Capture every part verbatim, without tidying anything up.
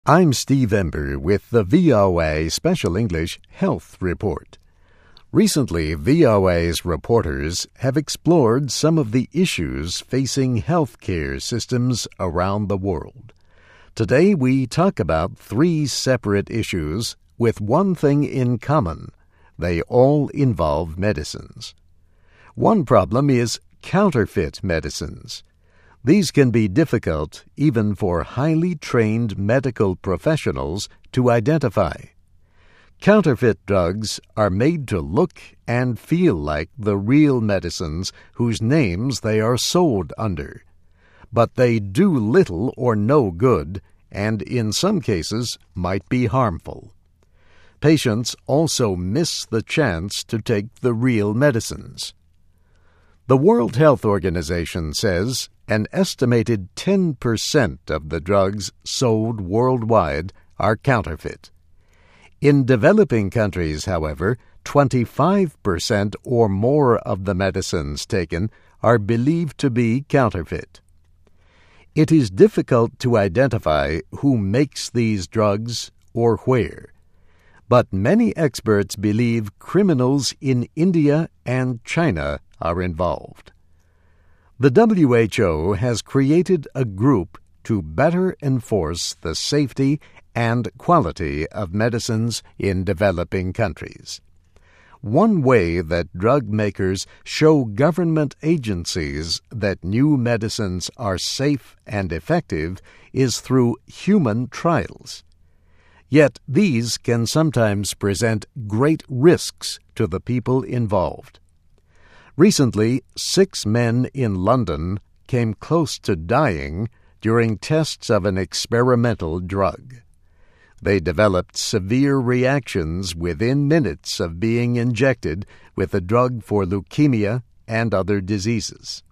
I'm Steve Ember with the V O A Special English Health Report. Recently, V O A's reporters have explored some of the issues facing healthcare systems around the world. Today, we talk about three separate issues with one thing in common. They all involve medicines. One problem is counterfeit medicines. These can be difficult even for highly trained medical professionals to identify. Counterfeit drugs are made to look and feel like the real medicines whose names they are sold under. But they do little or no good, and in some cases might be harmful. Patients also miss the chance to take the real medicines. The World Health Organization says an estimated ten percent of the drugs sold worldwide are counterfeit. In developing countries, however, twenty-five percent or more of the medicines taken are believed to be counterfeit. It is difficult to identify who makes these drugs or where, but many experts believe criminals in India and China are involved. The W H O has created a group to better enforce the safety and quality of medicines in developing countries. One way that drug makers show government agencies that new medicines are safe and effective is through human trials. Yet these can sometimes present great risks to the people involved. Recently, six men in London came close to dying during tests of an experimental drug. They developed severe reactions within minutes of being injected with a drug for leukemia and other diseases.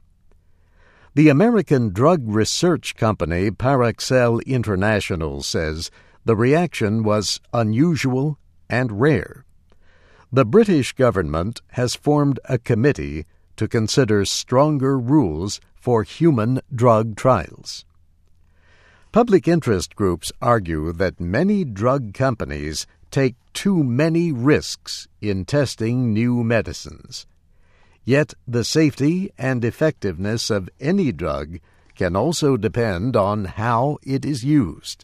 The American drug research company Parexel International says the reaction was unusual and rare. The British government has formed a committee to consider stronger rules for human drug trials. Public interest groups argue that many drug companies take too many risks in testing new medicines. Yet the safety and effectiveness of any drug can also depend on how it is used.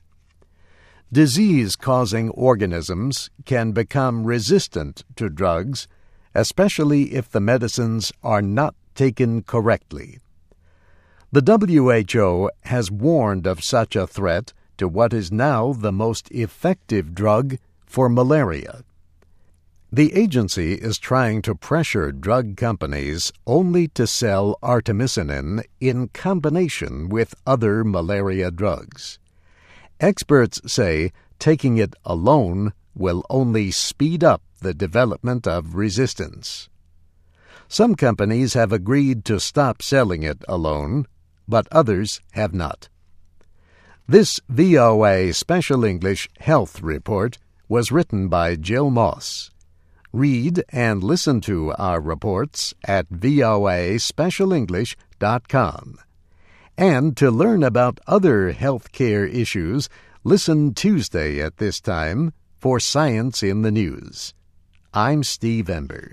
Disease-causing organisms can become resistant to drugs, especially if the medicines are not taken correctly. The W H O has warned of such a threat to what is now the most effective drug for malaria. The agency is trying to pressure drug companies only to sell artemisinin in combination with other malaria drugs. Experts say taking it alone will only speed up the development of resistance. Some companies have agreed to stop selling it alone, but others have not. This V O A Special English Health Report was written by Jill Moss. Read and listen to our reports at voa special english dot com. And to learn about other healthcare issues, listen Tuesday at this time for Science in the News. I'm Steve Ember.